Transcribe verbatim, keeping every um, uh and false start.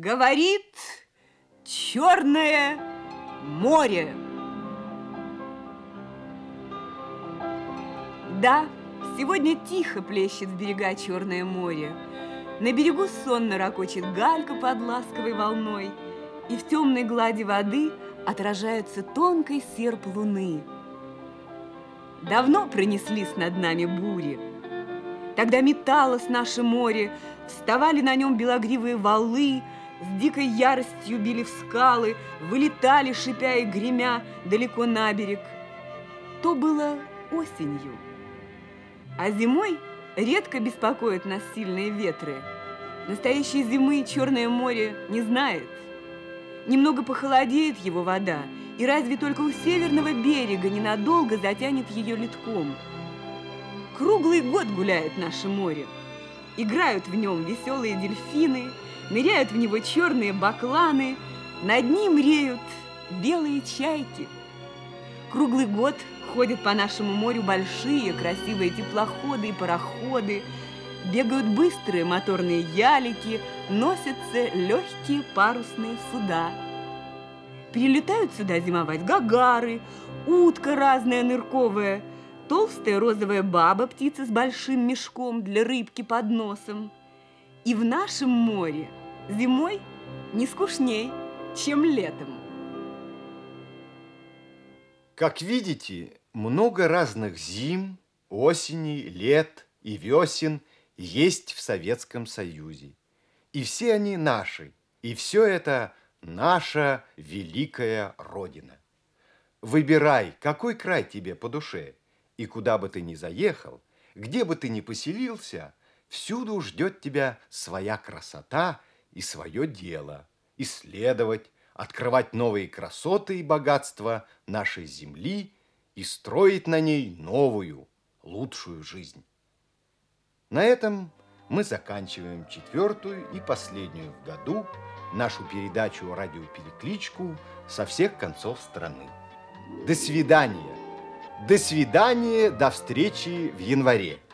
Говорит Черное море. Да, сегодня тихо плещет в берега Черное море. На берегу сонно ракочет галька под ласковой волной, и в темной глади воды отражается тонкий серп луны. Давно пронеслись над нами бури. Тогда металось наше море, вставали на нем белогривые валы, с дикой яростью били в скалы, вылетали, шипя и гремя, далеко на берег. То было осенью. А зимой редко беспокоят нас сильные ветры. Настоящей зимы Черное море не знает. Немного похолодеет его вода, и разве только у северного берега ненадолго затянет ее ледком. Круглый год гуляет наше море. Играют в нем веселые дельфины, ныряют в него черные бакланы, над ним реют белые чайки. Круглый год ходят по нашему морю большие красивые теплоходы и пароходы, бегают быстрые моторные ялики, носятся легкие парусные суда. Прилетают сюда зимовать гагары, утка разная нырковая, толстая розовая баба, птица с большим мешком для рыбки под носом. И в нашем море зимой не скучней, чем летом. Как видите, много разных зим, осеней, лет и весен есть в Советском Союзе. И все они наши, и все это наша великая Родина. Выбирай, какой край тебе по душе, и куда бы ты ни заехал, где бы ты ни поселился, всюду ждет тебя своя красота и свое дело. Исследовать, открывать новые красоты и богатства нашей земли и строить на ней новую, лучшую жизнь. На этом мы заканчиваем четвертую и последнюю в году нашу передачу «Радиоперекличку» со всех концов страны. До свидания! До свидания, до встречи в январе!